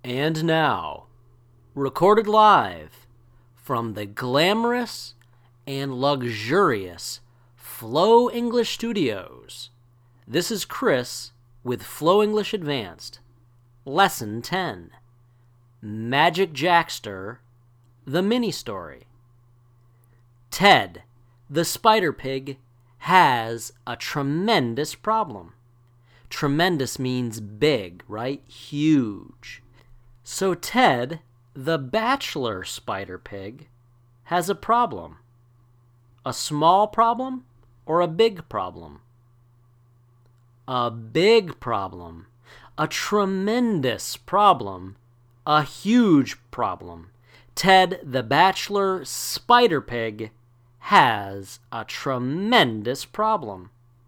And now, recorded live from the glamorous and luxurious Flow English Studios, this is Chris with Flow English Advanced, Lesson 10, Magic Jackster, the mini-story. Ted, the spider pig, has a tremendous problem. Tremendous means big, right? Huge. So Ted, the bachelor spider pig, has a problem. A small problem or a big problem? A big problem. A tremendous problem. A huge problem. Ted, the bachelor spider pig, has a tremendous problem.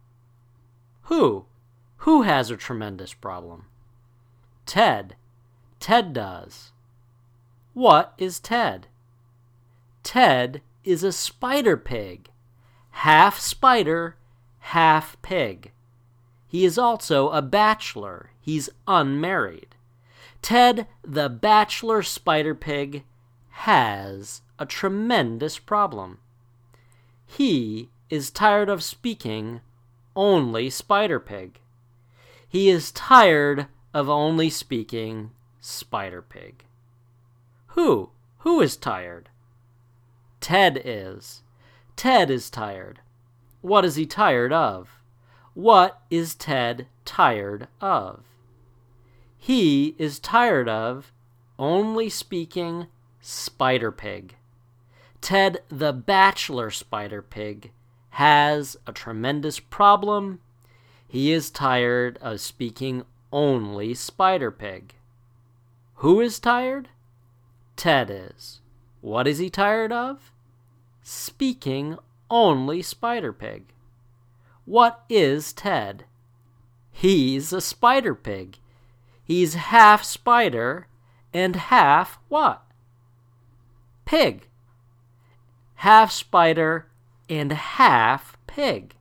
Who has a tremendous problem? Ted. Ted does. What is Ted? Ted is a spider pig. Half spider, half pig. He is also a bachelor. He's unmarried. Ted, the bachelor spider pig, has a tremendous problem. He is tired of speaking only spider pig. He is tired of only speaking spider pig. Who is tired? Ted is. Ted is tired. What is he tired of? What is Ted tired of? He is tired of only speaking spider pig. Ted, the bachelor spider pig, has a tremendous problem. He is tired of speaking only spider pig. Who is tired? Ted is. What is he tired of? Speaking only spider pig. What is Ted? He's a spider pig. He's half spider and half what? Pig. Half spider and half pig.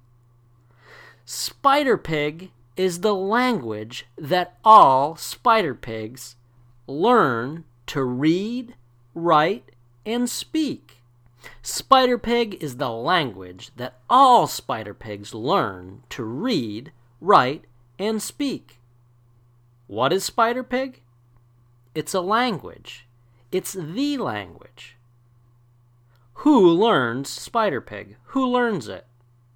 Spider pig is the language that all spider pigs learn to read, write, and speak. Spider pig is the language that all spider pigs learn to read, write, and speak. What is spider pig? It's a language. It's the language. Who learns spider pig? Who learns it?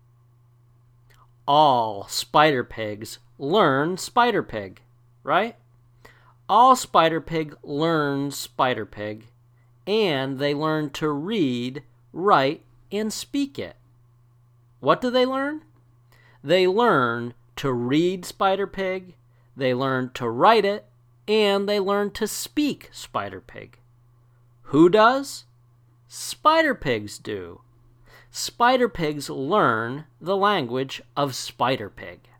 All spider pigs learn spider pig, right? All spider pig learns spider pig, and they learn to read, write, and speak it. What do they learn? They learn to read spider pig, they learn to write it, and they learn to speak spider pig. Who does? Spider pigs do. Spider pigs learn the language of spider pig.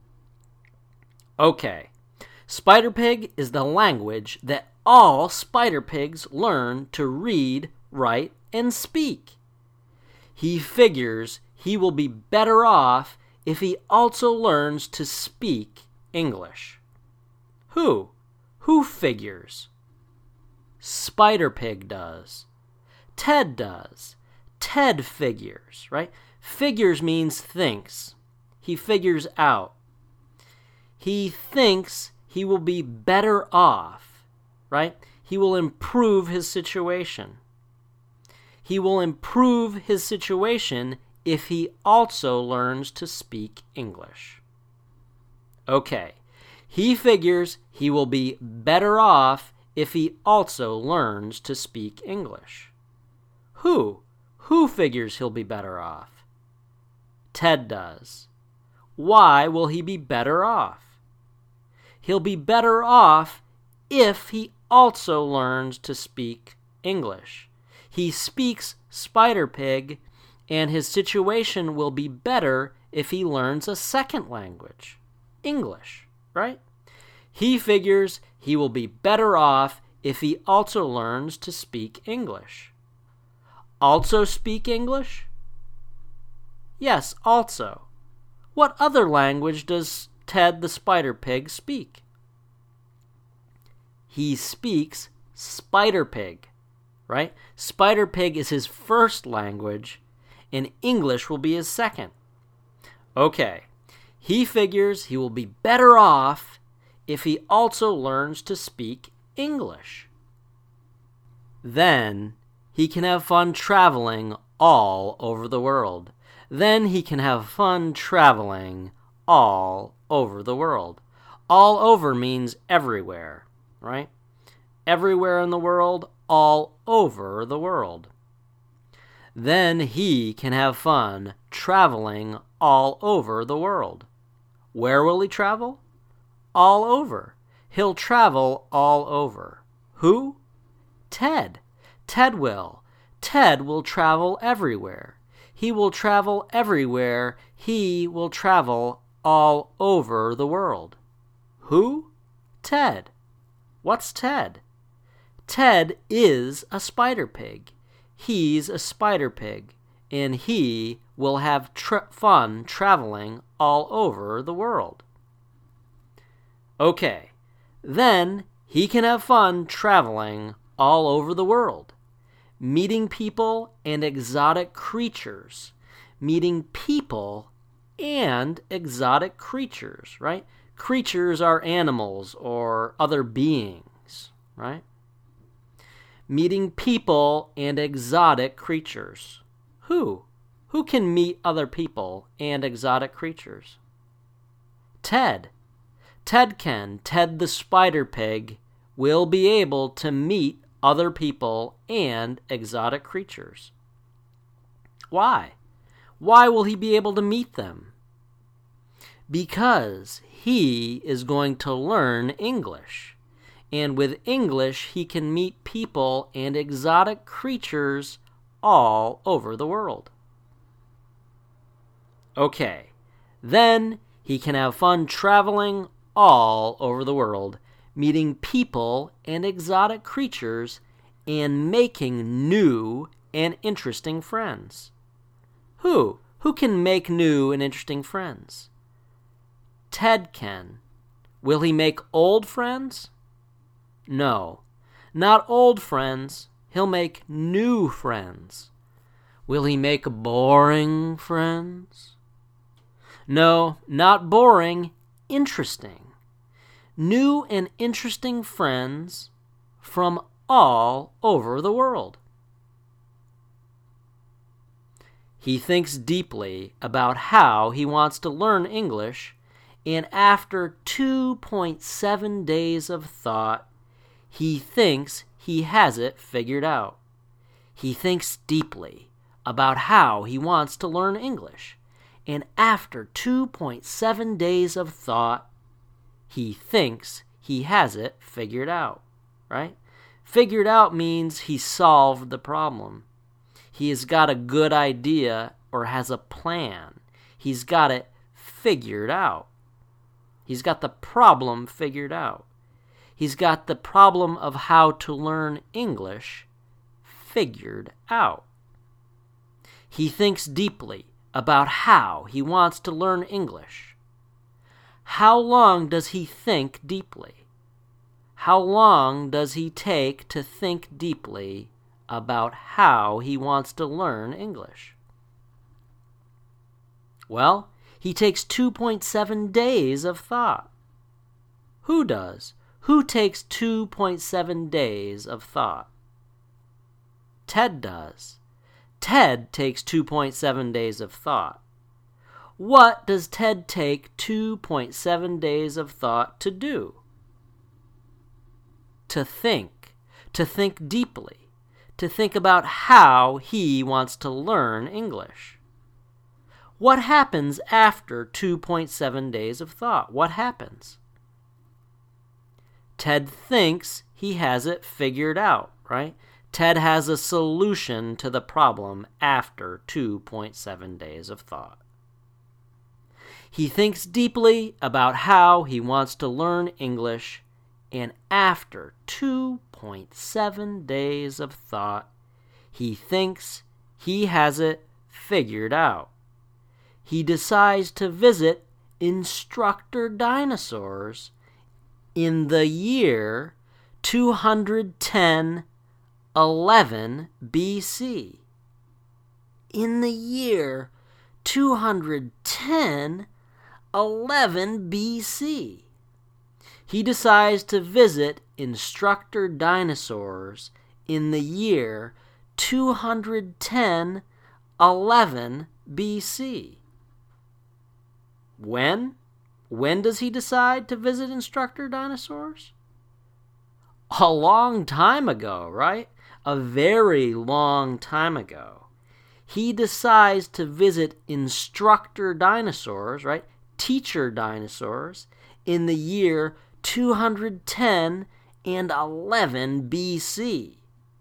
Okay, spider pig is the language that all spider pigs learn to read, write, and speak. He figures he will be better off if he also learns to speak English. Who figures? Spider pig does. Ted does. Ted figures, right? Figures means thinks. He figures out. He thinks he will be better off, right? He will improve his situation. He will improve his situation if he also learns to speak English. Okay, he figures he will be better off if he also learns to speak English. Who figures he'll be better off? Ted does. Why will he be better off? He'll be better off if he also learns to speak English. He speaks spider pig, and his situation will be better if he learns a second language, English, right? He figures he will be better off if he also learns to speak English. Also speak English? Yes, also. What other language does Ted the spider pig speak? he speaks Spider Pig, right? Spider Pig is his first language, and English will be his second. Okay, he figures he will be better off if he also learns to speak English. Then he can have fun traveling all over the world. Then he can have fun traveling all over the world. All over means everywhere, right? Everywhere in the world, all over the world. Then he can have fun traveling all over the world. Where will he travel? All over. He'll travel all over. Who? Ted. Ted will. Ted will travel everywhere. He will travel everywhere. He will travel all over the world. Who? Ted. What's Ted? Ted is a spider pig. He's a spider pig, and he will have fun traveling all over the world. Okay, then he can have fun traveling all over the world, meeting people and exotic creatures. Meeting people and exotic creatures, right? Creatures are animals or other beings, right? Meeting people and exotic creatures. Who? Who can meet other people and exotic creatures? Ted. Ted can. Ted the Spider Pig will be able to meet other people and exotic creatures. Why? Why will he be able to meet them? Because he is going to learn English. And with English, he can meet people and exotic creatures all over the world. Okay, then he can have fun traveling all over the world, meeting people and exotic creatures, and making new and interesting friends. Who? Who can make new and interesting friends? Ted can. Will he make old friends? No, not old friends. He'll make new friends. Will he make boring friends? No, not boring, interesting. New and interesting friends from all over the world. He thinks deeply about how he wants to learn English, and after 2.7 days of thought, he thinks he has it figured out. He thinks deeply about how he wants to learn English, and after 2.7 days of thought, he thinks he has it figured out, right? Figured out means he solved the problem. He has got a good idea or has a plan. He's got it figured out. He's got the problem figured out. He's got the problem of how to learn English figured out. He thinks deeply about how he wants to learn English. How long does he think deeply? How long does he take to think deeply about how he wants to learn English? Well, he takes 2.7 days of thought. Who does? Who takes 2.7 days of thought? Ted does. Ted takes 2.7 days of thought. What does Ted take 2.7 days of thought to do? To think deeply, to think about how he wants to learn English. What happens after 2.7 days of thought? What happens? Ted thinks he has it figured out, right? Ted has a solution to the problem after 2.7 days of thought. He thinks deeply about how he wants to learn English, and after 2.7 days of thought, he thinks he has it figured out. He decides to visit Instructor Dinosaurs in the year 210 11 BC. In the year 210 11 BC, he decides to visit instructor dinosaurs in the year 210 11 BC. When? When does he decide to visit instructor dinosaurs? A long time ago, right? A very long time ago. He decides to visit instructor dinosaurs, right? Teacher dinosaurs, in the year 210 and 11 BC.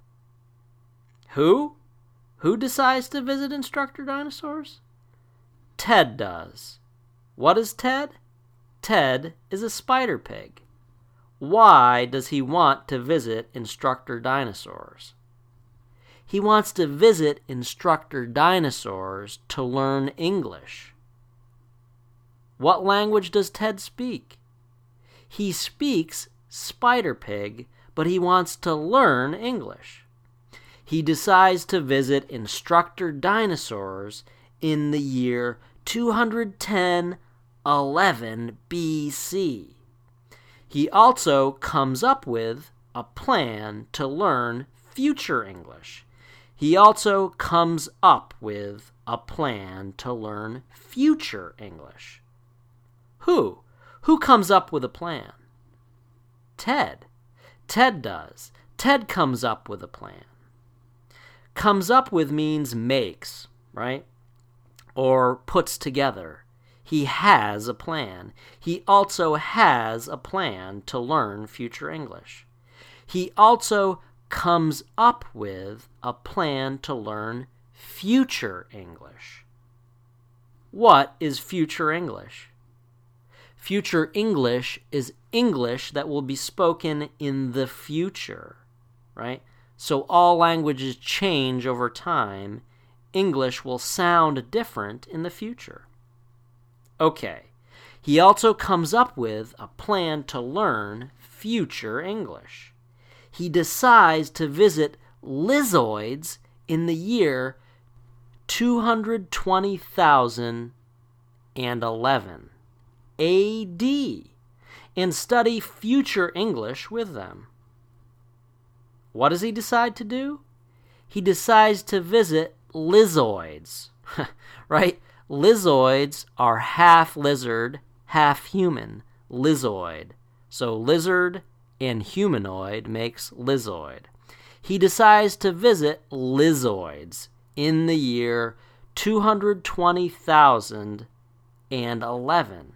Who? Who decides to visit instructor dinosaurs? Ted does. What is Ted? Ted is a spider pig. Why does he want to visit instructor dinosaurs? He wants to visit instructor dinosaurs to learn English. What language does Ted speak? He speaks spider pig, but he wants to learn English. He decides to visit instructor dinosaurs in the year 210 11 BC. He also comes up with a plan to learn future English. He also comes up with a plan to learn future English. Who? Who comes up with a plan? Ted. Ted does. Ted comes up with a plan. Comes up with means makes, right? Or puts together. He has a plan. He also has a plan to learn future English. He also comes up with a plan to learn future English. What is future English? Future English is English that will be spoken in the future, right? So all languages change over time. English will sound different in the future. Okay, he also comes up with a plan to learn future English. He decides to visit Lizoids in the year 220,011 AD and study future English with them. What does he decide to do? He decides to visit Lizoids, right? Lizoids are half lizard, half human, lizoid. So lizard and humanoid makes lizoid. He decides to visit Lizoids in the year 220,011.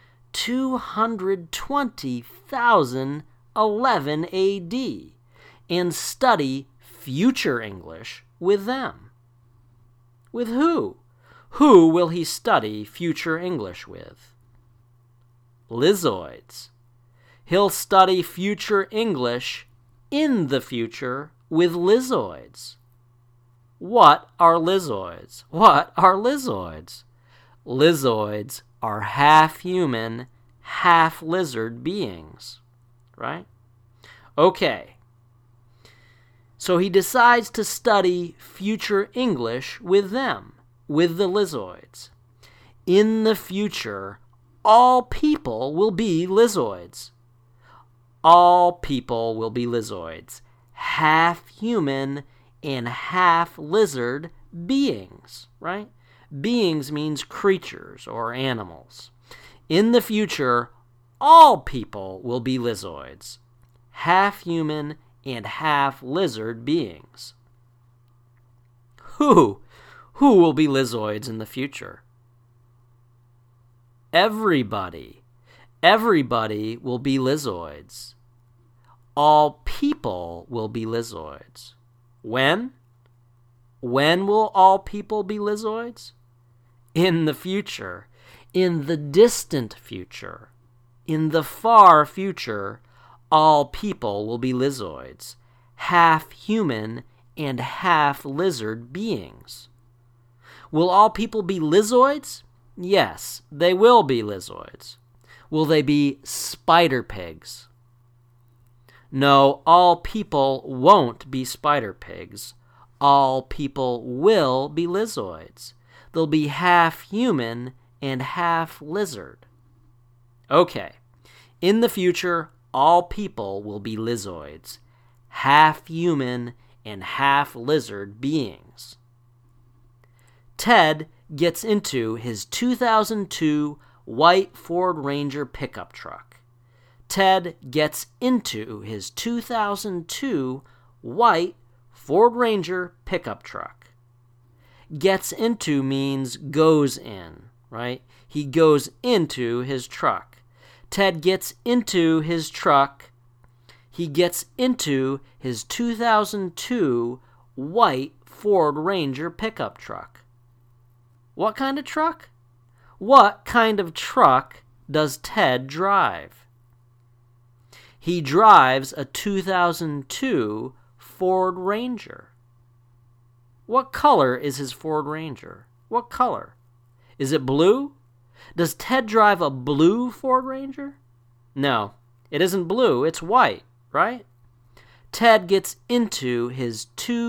220,011 AD and study future English with them. With who? Who will he study future English with? Lizoids. He'll study future English in the future with lizoids. What are lizoids? What are lizoids? Lizoids are half human, half lizard beings, right? Okay. So he decides to study future English with them, with the lizoids. In the future, all people will be lizoids. All people will be lizoids, half human and half lizard beings, right? Beings means creatures or animals. In the future, all people will be lizoids, half human and half lizard beings. Who will be lizoids in the future? Everybody. Everybody will be lizoids. All people will be lizoids. When? When will all people be lizoids? In the future. In the distant future. In the far future, all people will be lizoids, half human and half lizard beings. Will all people be lizoids? Yes, they will be lizoids. Will they be spider pigs? No, all people won't be spider pigs. All people will be lizards. They'll be half human and half lizard. Okay, in the future, all people will be lizards, half human and half lizard beings. Ted gets into his 2002 white Ford Ranger pickup truck. Ted gets into his 2002 white Ford Ranger pickup truck. Gets into means goes in, right? He goes into his truck. Ted gets into his truck. He gets into his 2002 white Ford Ranger pickup truck. What kind of truck? What kind of truck does Ted drive? He drives a 2002 Ford Ranger. What color is his Ford Ranger? What color? Is it blue? Does Ted drive a blue Ford Ranger? No, it isn't blue, it's white, right? Ted gets into his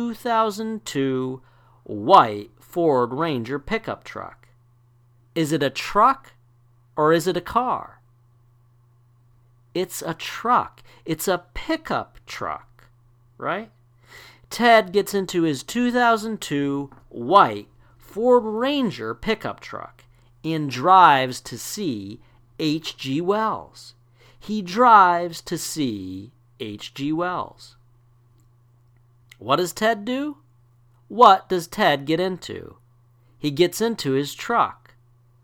2002 white Ford Ranger pickup truck. Is it a truck or is it a car? It's a truck. It's a pickup truck, right? Ted gets into his 2002 white Ford Ranger pickup truck and drives to see H.G. Wells. He drives to see H.G. Wells. What does Ted do? What does Ted get into? He gets into his truck.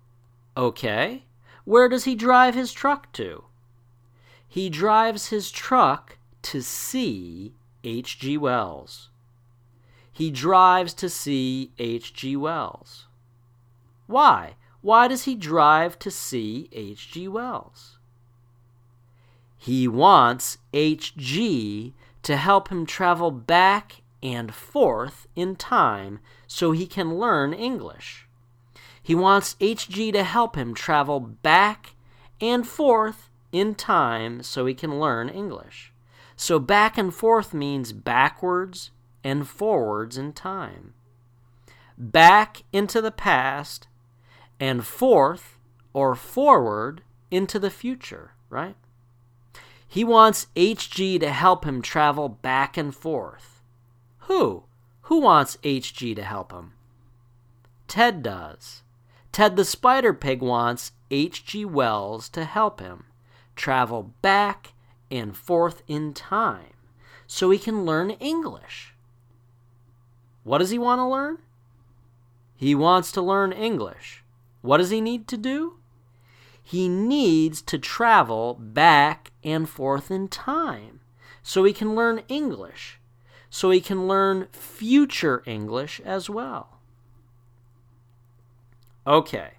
Okay, where does he drive his truck to? He drives his truck to see H.G. Wells. He drives to see H.G. Wells. Why? Why does he drive to see H.G. Wells? He wants H.G. to help him travel back and forth in time so he can learn English. He wants H.G. to help him travel back and forth in time so he can learn English. So back and forth means backwards and forwards in time. Back into the past and forth or forward into the future, right? He wants H.G. to help him travel back and forth. Who? Who wants H.G. to help him? Ted does. Ted the Spider Pig wants H.G. Wells to help him travel back and forth in time so he can learn English. What does he want to learn? He wants to learn English. What does he need to do? He needs to travel back and forth in time so he can learn English, so he can learn future English as well. Okay.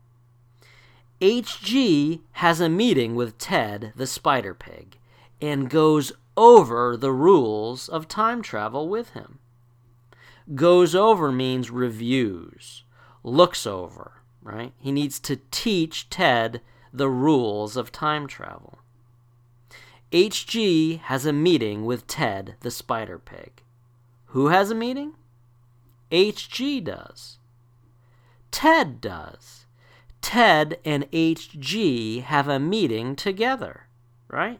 H.G. has a meeting with Ted the Spider Pig and goes over the rules of time travel with him. Goes over means reviews, looks over, right? He needs to teach Ted the rules of time travel. H.G. has a meeting with Ted the Spider Pig. Who has a meeting? H.G. does. Ted does. Ted and H.G. have a meeting together, right?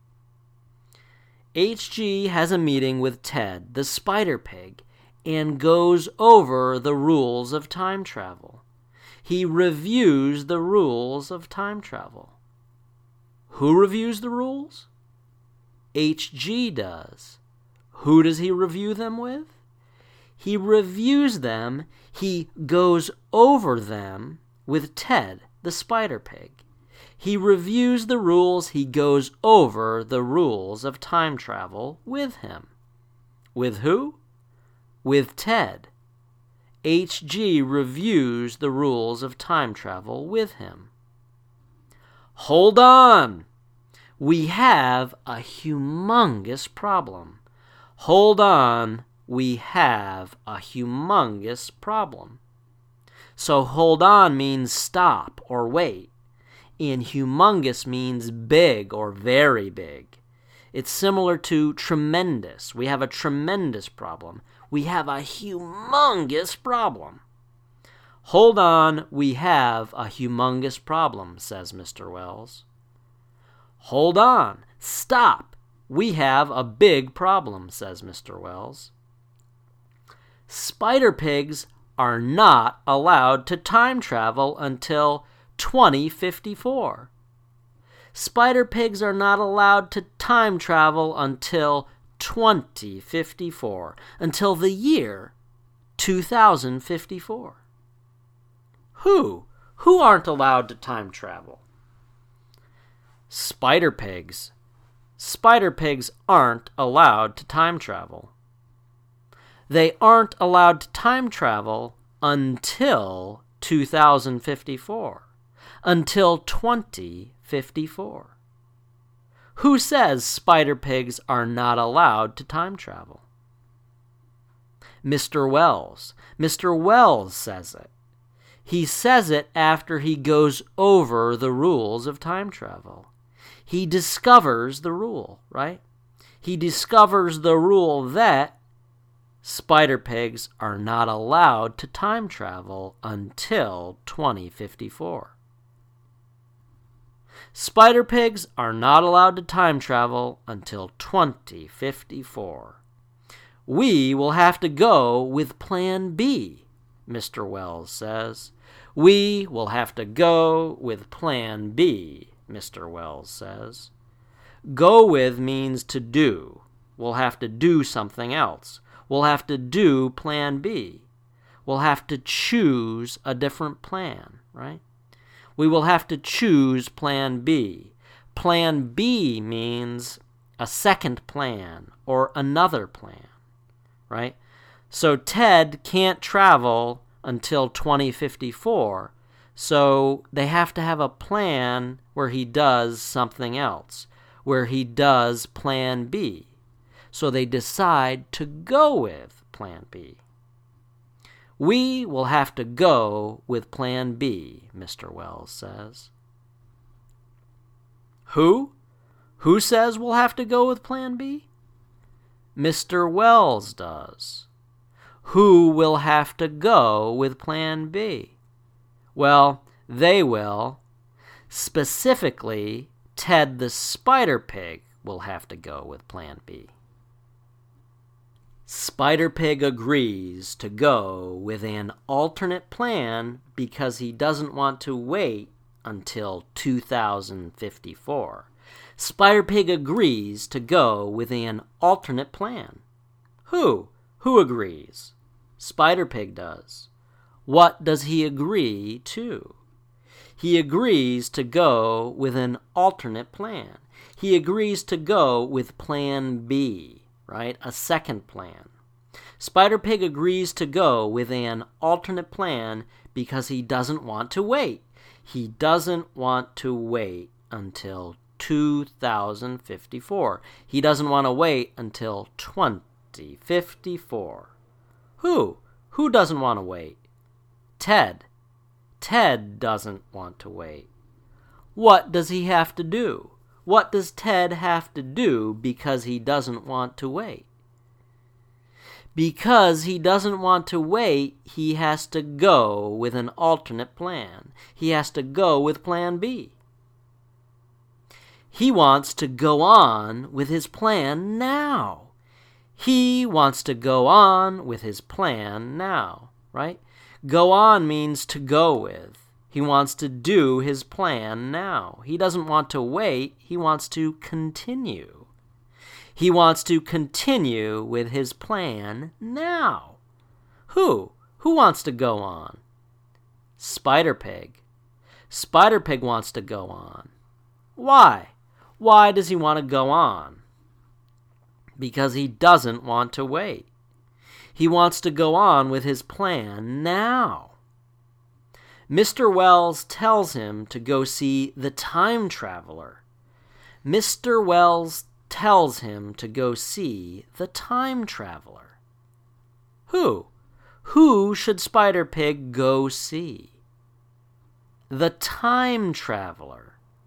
H.G. has a meeting with Ted the Spider Pig and goes over the rules of time travel. He reviews the rules of time travel. Who reviews the rules? H.G. does. Who does he review them with? He reviews them, he goes over them with Ted the Spider Pig. He reviews the rules, he goes over the rules of time travel with him. With who? With Ted. H.G. reviews the rules of time travel with him. Hold on! We have a humongous problem. Hold on, we have a humongous problem. So hold on means stop or wait, and humongous means big or very big. It's similar to tremendous. We have a tremendous problem. We have a humongous problem. Hold on, we have a humongous problem, says Mr. Wells. Hold on, stop. We have a big problem, says Mr. Wells. Spider pigs are not allowed to time travel until 2054. Spider pigs are not allowed to time travel until 2054, until the year 2054. Who aren't allowed to time travel? Spider pigs. Spider pigs aren't allowed to time travel. They aren't allowed to time travel until 2054, until 2054. Who says spider pigs are not allowed to time travel? Mr. Wells. Mr. Wells says it. He says it after he goes over the rules of time travel. He discovers the rule, right? He discovers the rule that spider pigs are not allowed to time travel until 2054. Spider pigs are not allowed to time travel until 2054. We will have to go with Plan B, Mr. Wells says. We will have to go with Plan B, Mr. Wells says. Go with means to do. We'll have to do something else. We'll have to do Plan B. We'll have to choose a different plan, right? We will have to choose Plan B. Plan B means a second plan or another plan, right? So Ted can't travel until 2054, so they have to have a plan where he does something else, where he does Plan B. So they decide to go with Plan B. We will have to go with Plan B, Mr. Wells says. Who? Who says we'll have to go with Plan B? Mr. Wells does. Who will have to go with Plan B? Well, they will. Specifically, Ted the Spider Pig will have to go with Plan B. Spider Pig agrees to go with an alternate plan because he doesn't want to wait until 2054. Spider Pig agrees to go with an alternate plan. Who? Who agrees? Spider Pig does. What does he agree to? He agrees to go with an alternate plan. He agrees to go with Plan B, right? A second plan. Spider Pig agrees to go with an alternate plan because he doesn't want to wait. He doesn't want to wait until 2054. He doesn't want to wait until 2054. Who? Who doesn't want to wait? Ted. Ted doesn't want to wait. What does he have to do? What does Ted have to do because he doesn't want to wait? Because he doesn't want to wait, he has to go with an alternate plan. He has to go with Plan B. He wants to go on with his plan now. He wants to go on with his plan now, right? Go on means to go with. He wants to do his plan now. He doesn't want to wait. He wants to continue. He wants to continue with his plan now. Who? Who wants to go on? Spider Pig. Spider Pig wants to go on. Why? Why does he want to go on? Because he doesn't want to wait. He wants to go on with his plan now. Mr. Wells tells him to go see the time traveler. Mr. Wells tells him to go see the time traveler. Who? Who should Spider Pig go see? The time traveler.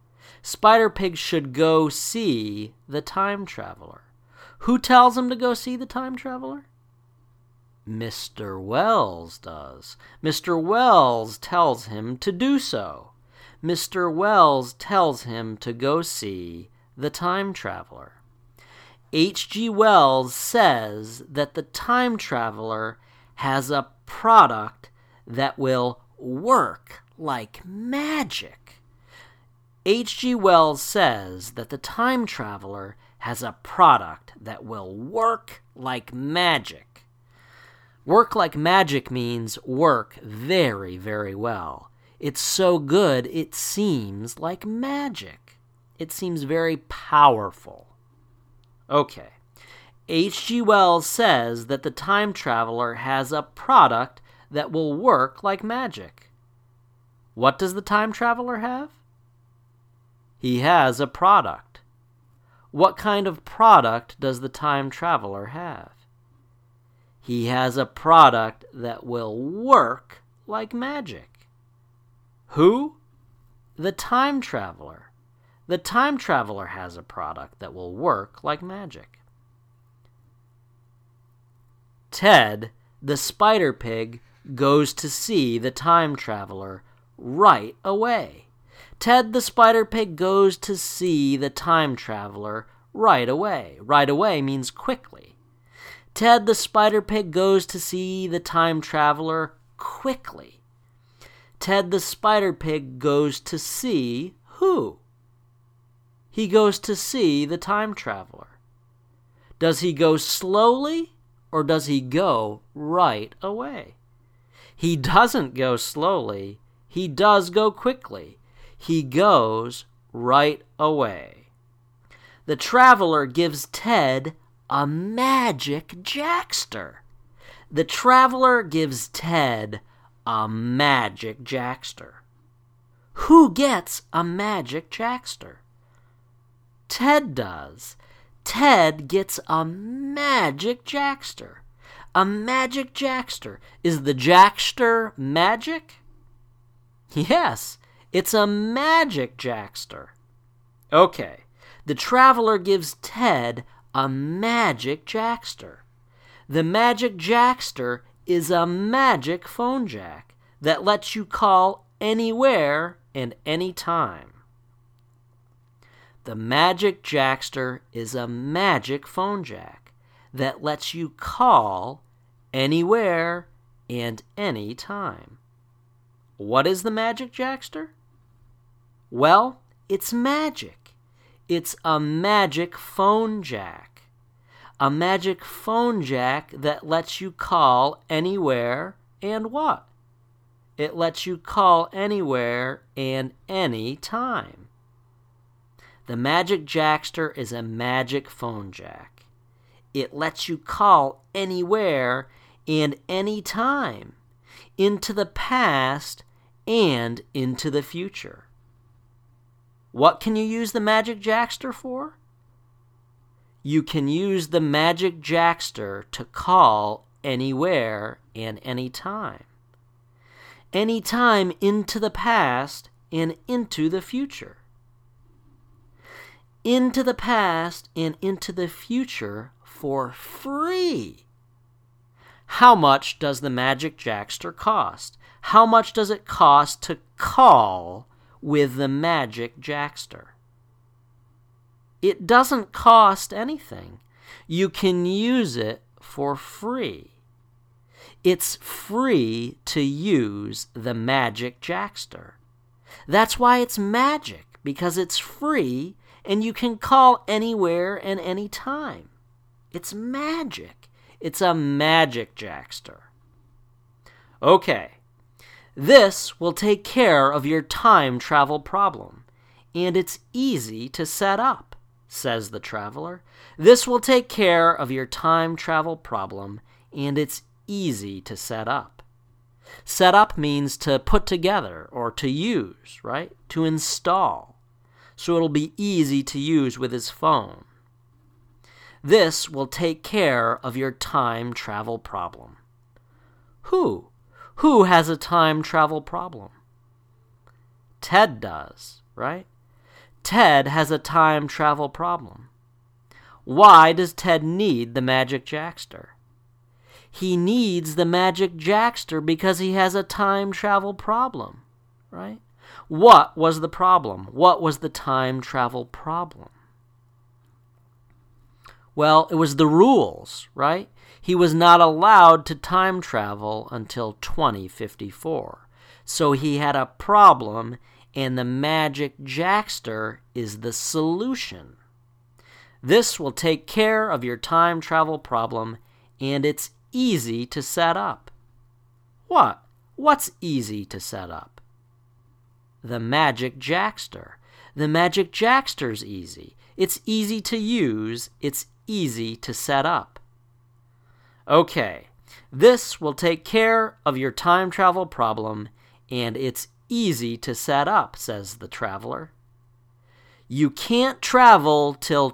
Spider-Pig should go see the time traveler. Who tells him to go see the time traveler? Mr. Wells does. Mr. Wells tells him to do so. Mr. Wells tells him to go see the time traveler. H.G. Wells says that the time traveler has a product that will work like magic. H.G. Wells says that the time traveler has a product that will work like magic. Work like magic means work very, very well. It's so good it seems like magic. It seems very powerful. Okay. H.G. Wells says that the time traveler has a product that will work like magic. What does the time traveler have? He has a product. What kind of product does the time traveler have? He has a product that will work like magic. Who? The time traveler. The time traveler has a product that will work like magic. Ted, the Spider-Pig, goes to see the time traveler right away. Ted the Spider-Pig goes to see the time traveler right away. Right away means quickly. Ted the Spider-Pig goes to see the time traveler quickly. Ted the Spider-Pig goes to see who? He goes to see the time traveler. Does he go slowly or does he go right away? He doesn't go slowly. He does go quickly. He goes right away. The traveler gives Ted a magic jackster. The traveler gives Ted a magic jackster. Who gets a magic jackster? Ted does. Ted gets a magic jackster. A magic jackster. Is the jackster magic? Yes, it's a magic jackster. Okay, the traveler gives Ted a magic jackster. The magic jackster is a magic phone jack that lets you call anywhere and anytime. The magic jackster is a magic phone jack that lets you call anywhere and anytime. What is the magic jackster? Well, it's magic. It's a magic phone jack. A magic phone jack that lets you call anywhere and what? It lets you call anywhere and any time. The magic jackster is a magic phone jack. It lets you call anywhere and any time, into the past and into the future. What can you use the magic jackster for? You can use the magic jackster to call anywhere and any time. Any time into the past and into the future. Into the past and into the future for free. How much does the magic jackster cost? How much does it cost to call with the magic jackster? It doesn't cost anything. You can use it for free. It's free to use the magic jackster. That's why it's magic, because it's free and you can call anywhere and any time. It's magic. It's a magic jackster. Okay, this will take care of your time travel problem, and it's easy to set up, says the traveler. This will take care of your time travel problem, and it's easy to set up. Set up means to put together or to use, right? To install. So it'll be easy to use with his phone. This will take care of your time travel problem. Who? Who has a time travel problem? Ted does, right? Ted has a time travel problem. Why does Ted need the magic Jackster? He needs the magic Jackster because he has a time travel problem, right? What was the problem? What was the time travel problem? Well, it was the rules, right? He was not allowed to time travel until 2054. So he had a problem, and the magic Jackster is the solution. This will take care of your time travel problem, and it's easy to set up. What? What's easy to set up? The magic Jackster. The magic Jackster's easy. It's easy to use. It's easy to set up. Okay, this will take care of your time travel problem, and it's easy to set up, says the traveler. You can't travel till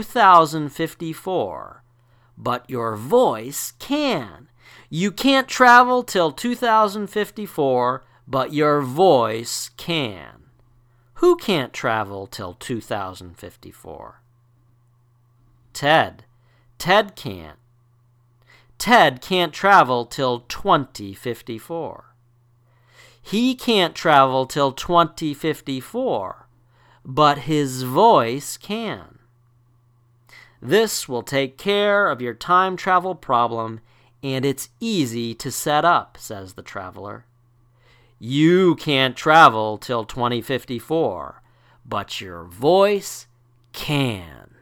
2054, but your voice can. You can't travel till 2054, but your voice can. Who can't travel till 2054? Ted. Ted can't. Ted can't travel till 2054. He can't travel till 2054, but his voice can. This will take care of your time travel problem, and it's easy to set up, says the traveler. You can't travel till 2054, but your voice can.